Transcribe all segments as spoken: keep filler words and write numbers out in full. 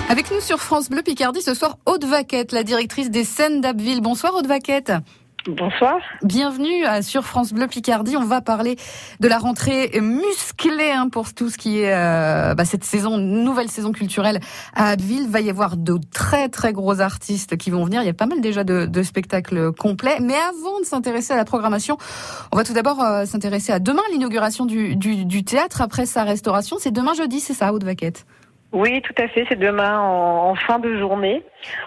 Avec nous sur France Bleu Picardie ce soir, Aude Vaquette, la directrice des scènes d'Abbeville. Bonsoir Aude Vaquette. Bonsoir. Bienvenue sur France Bleu Picardie. On va parler de la rentrée musclée hein, pour tout ce qui est euh, bah, cette saison, nouvelle saison culturelle à Abbeville. Il va y avoir de très très gros artistes qui vont venir. Il y a pas mal déjà de, de spectacles complets. Mais avant de s'intéresser à la programmation, on va tout d'abord euh, s'intéresser à demain, l'inauguration du, du, du théâtre après sa restauration. C'est demain jeudi, c'est ça Aude Vaquette? Oui, tout à fait. C'est demain en, en fin de journée.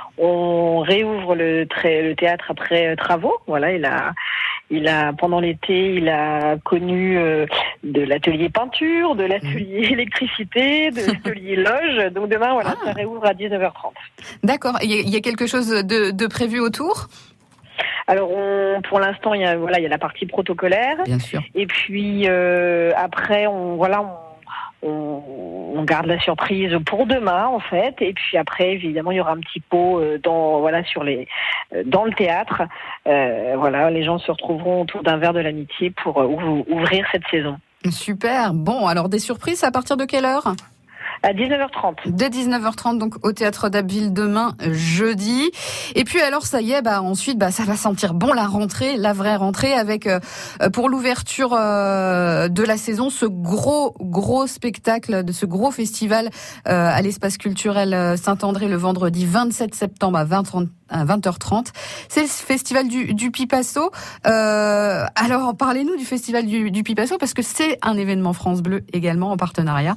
On réouvre le, tra- le théâtre après travaux. Voilà, il a, il a pendant l'été, il a connu euh, de l'atelier peinture, de l'atelier mmh. électricité, de l'atelier loge. Donc demain, voilà, ah. ça réouvre à dix-neuf heures trente. D'accord. Il y, y a quelque chose de, de prévu autour ? Alors, on, pour l'instant, il y a voilà, il y a la partie protocolaire. Bien sûr. Et puis euh, après, on voilà, on On, on garde la surprise pour demain en fait, et puis après évidemment il y aura un petit pot dans voilà sur les dans le théâtre. Euh, voilà, les gens se retrouveront autour d'un verre de l'amitié pour ouvrir cette saison. Super. Bon, alors des surprises à partir de quelle heure ? À dix-neuf heures trente. Dès dix-neuf heures trente, donc au théâtre d'Abbeville demain, jeudi. Et puis alors ça y est, bah ensuite, bah ça va sentir bon la rentrée, la vraie rentrée, avec euh, pour l'ouverture euh, de la saison ce gros gros spectacle, de ce gros festival euh, à l'espace culturel Saint-André le vendredi vingt-sept septembre à vingt heures trente. C'est le festival du, du Pipasso. Euh, alors parlez-nous du festival du, du Pipasso parce que c'est un événement France Bleu également en partenariat.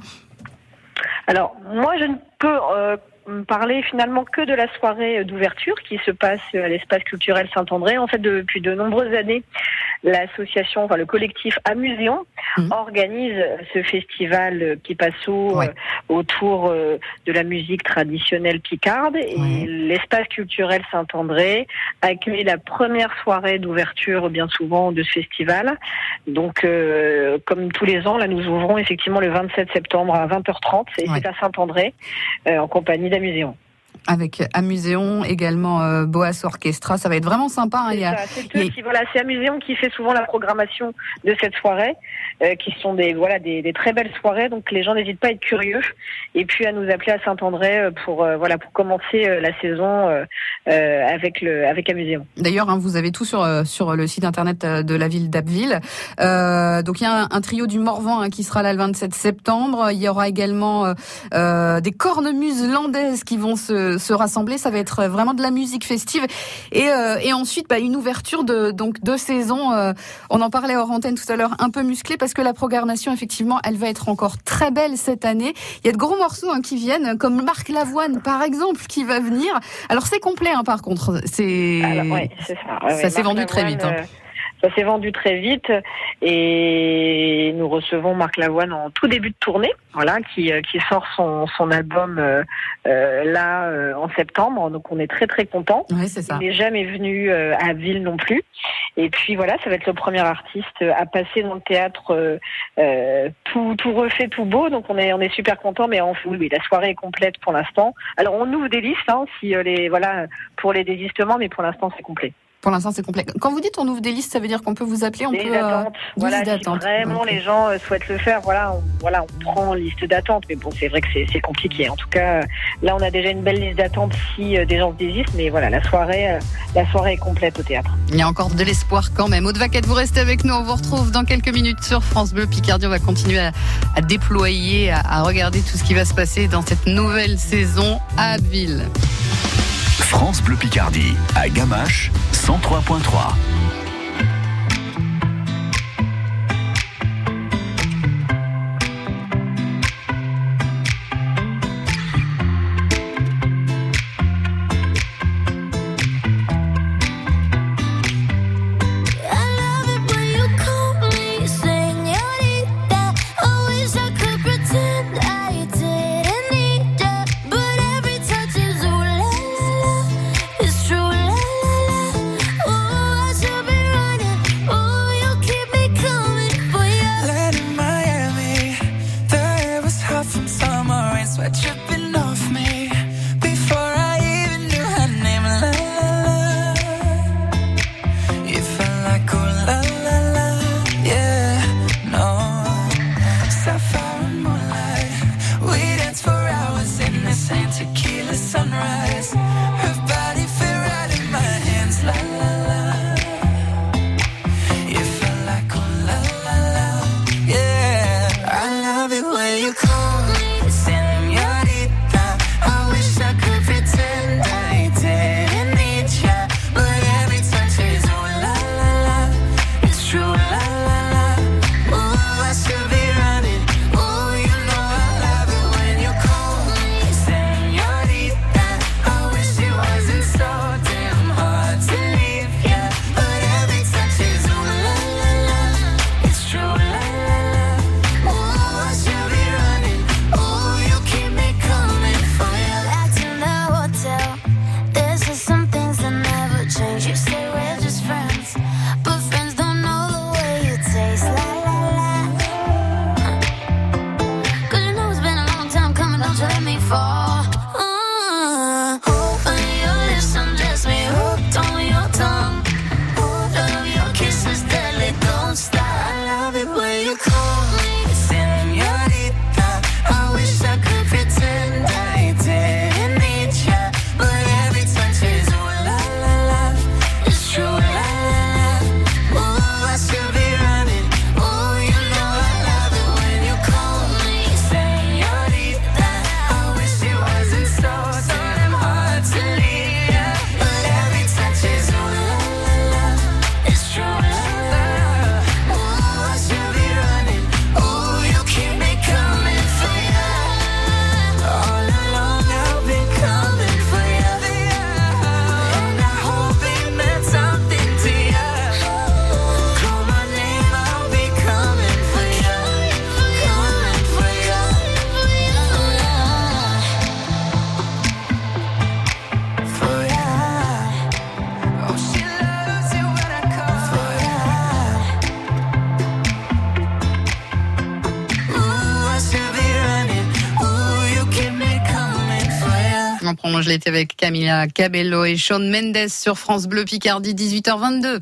Alors, moi, je ne peux euh, parler finalement que de la soirée d'ouverture qui se passe à l'espace culturel Saint-André. En fait, depuis de nombreuses années, l'association, enfin le collectif Amuséon mmh. organise ce festival Pipasso ouais. euh, autour euh, de la musique traditionnelle picarde. Et ouais. l'espace culturel Saint-André accueille la première soirée d'ouverture, bien souvent, de ce festival. Donc, euh, comme tous les ans, là, nous ouvrons effectivement le vingt-sept septembre à vingt heures trente. Et ouais. c'est à Saint-André, euh, en compagnie d'Amuséon. Avec Amuséon, également euh, Boas Orchestra, ça va être vraiment sympa. Hein, c'est, il y a, ça, c'est, il... qui, voilà, c'est Amuséon qui fait souvent la programmation de cette soirée, euh, qui sont des voilà des, des très belles soirées. Donc les gens n'hésitent pas à être curieux et puis à nous appeler à Saint-André pour euh, voilà pour commencer euh, la saison euh, euh, avec le avec Amuséon. D'ailleurs, hein, vous avez tout sur euh, sur le site internet de la ville d'Abbeville. Euh, donc il y a un, un trio du Morvan hein, qui sera là le vingt-sept septembre. Il y aura également euh, des cornemuses landaises qui vont se se rassembler, ça va être vraiment de la musique festive et euh, et ensuite bah, une ouverture de donc de saison. Euh, on en parlait hors antenne tout à l'heure, un peu musclée parce que la programmation effectivement, elle va être encore très belle cette année. Il y a de gros morceaux hein, qui viennent, comme Marc Lavoine par exemple, qui va venir. Alors c'est complet hein, par contre, c'est Alors, ouais, c'est ça, ouais, ça ouais, s'est Marc vendu Lavoine, très vite. Hein. Euh... Ça s'est vendu très vite et nous recevons Marc Lavoine en tout début de tournée, voilà, qui qui sort son son album euh, euh, là euh, en septembre. Donc on est très très contents. Ouais, c'est ça. Il n'est jamais venu euh, à Abbeville non plus. Et puis voilà, ça va être le premier artiste à passer dans le théâtre euh, euh, tout tout refait, tout beau. Donc on est on est super contents. Mais en oui, la soirée est complète pour l'instant. Alors on ouvre des listes, hein, si euh, les voilà pour les désistements, mais pour l'instant c'est complet. Pour l'instant, c'est complet. Quand vous dites on ouvre des listes, ça veut dire qu'on peut vous appeler, on des peut d'attente. Euh, voilà, liste si d'attente. Vraiment, okay. Les gens euh, souhaitent le faire. Voilà, on, voilà, on prend liste d'attente. Mais bon, c'est vrai que c'est, c'est compliqué. En tout cas, là, on a déjà une belle liste d'attente si euh, des gens se désistent. Mais voilà, la soirée, euh, la soirée est complète au théâtre. Il y a encore de l'espoir quand même. Aude Vaquette, vous restez avec nous. On vous retrouve dans quelques minutes sur France Bleu Picardie. On va continuer à, à déployer, à, à regarder tout ce qui va se passer dans cette nouvelle saison à Abbeville. France Bleu Picardie, à Gamache, cent trois point trois. It's true, la la la. Ooh, I should on prolonge l'été avec Camila Cabello et Shawn Mendes sur France Bleu Picardie, dix-huit heures vingt-deux.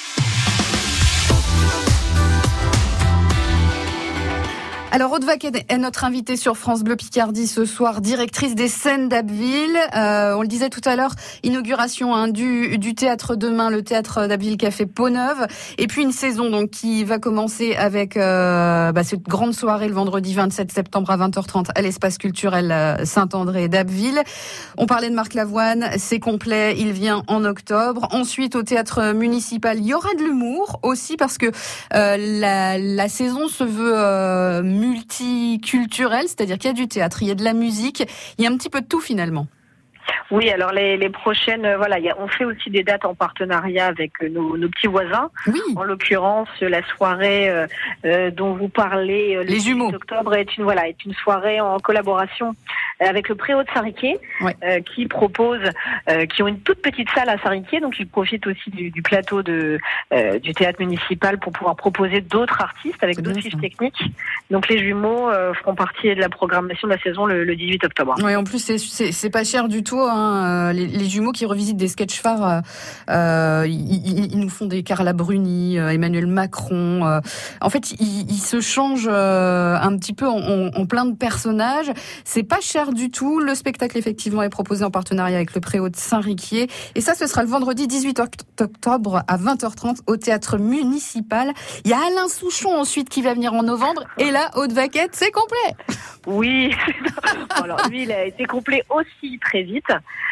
Alors, Aude Vaquet est notre invitée sur France Bleu Picardie ce soir, directrice des scènes d'Abbeville. Euh, on le disait tout à l'heure, inauguration hein, du, du théâtre demain, le théâtre d'Abbeville Café Peau-Neuve. Et puis une saison donc qui va commencer avec euh, bah, cette grande soirée le vendredi vingt-sept septembre à vingt heures trente à l'espace culturel Saint-André d'Abbeville. On parlait de Marc Lavoine, c'est complet, il vient en octobre. Ensuite, au théâtre municipal, il y aura de l'humour aussi parce que euh, la, la saison se veut euh, multiculturel, c'est-à-dire qu'il y a du théâtre, il y a de la musique, il y a un petit peu de tout finalement. Oui, alors les, les prochaines, euh, voilà, y a, on fait aussi des dates en partenariat avec euh, nos, nos petits voisins. Oui. En l'occurrence, la soirée euh, euh, dont vous parlez, euh, le les jumeaux. dix-huit octobre, est une voilà, est une soirée en collaboration avec le Préau de Saint-Riquier, ouais. euh, qui propose, euh, qui ont une toute petite salle à Saint-Riquier, donc ils profitent aussi du, du plateau de euh, du théâtre municipal pour pouvoir proposer d'autres artistes avec d'autres fiches techniques. Donc les jumeaux euh, feront partie de la programmation de la saison le, le dix-huit octobre. Oui, en plus c'est, c'est, c'est pas cher du tout. Hein. Les, les jumeaux qui revisitent des sketchs phares, euh, ils, ils, ils nous font des Carla Bruni, euh, Emmanuel Macron. Euh, en fait, ils, ils se changent euh, un petit peu en, en, en plein de personnages. C'est pas cher du tout. Le spectacle, effectivement, est proposé en partenariat avec le Préau de Saint-Riquier. Et ça, ce sera le vendredi dix-huit octobre à vingt heures trente au théâtre municipal. Il y a Alain Souchon ensuite qui va venir en novembre. Et là, Aude Vaquet, c'est complet. Oui. Alors lui, il a été complet aussi très vite.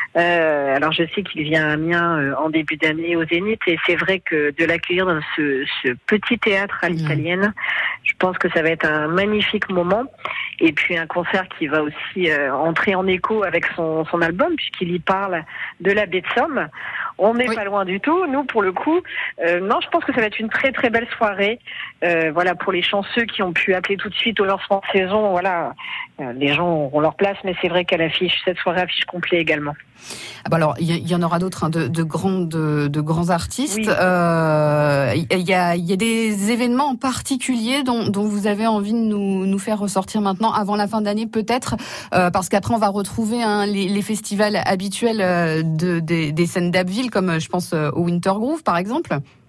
Euh, alors je sais qu'il vient à Amiens euh, en début d'année au Zénith et c'est vrai que de l'accueillir dans ce, ce petit théâtre à l'italienne, je pense que ça va être un magnifique moment. Et puis un concert qui va aussi euh, entrer en écho avec son, son album puisqu'il y parle de la baie de Somme. On n'est oui. pas loin du tout. Nous, pour le coup, euh, non, je pense que ça va être une très très belle soirée. Euh, voilà, pour les chanceux qui ont pu appeler tout de suite au lancement de saison, voilà, euh, les gens auront leur place, mais c'est vrai qu'elle affiche cette soirée affiche complet également. Ah bah alors, il y, y en aura d'autres, hein, de, de grands, de, de grands artistes. Il oui. euh, y, y, a, y a des événements en particulier dont, dont vous avez envie de nous, nous faire ressortir maintenant, avant la fin d'année peut-être, euh, parce qu'après on va retrouver hein, les, les festivals habituels de, des, des scènes d'Abbeville, comme je pense au Winter Groove par exemple.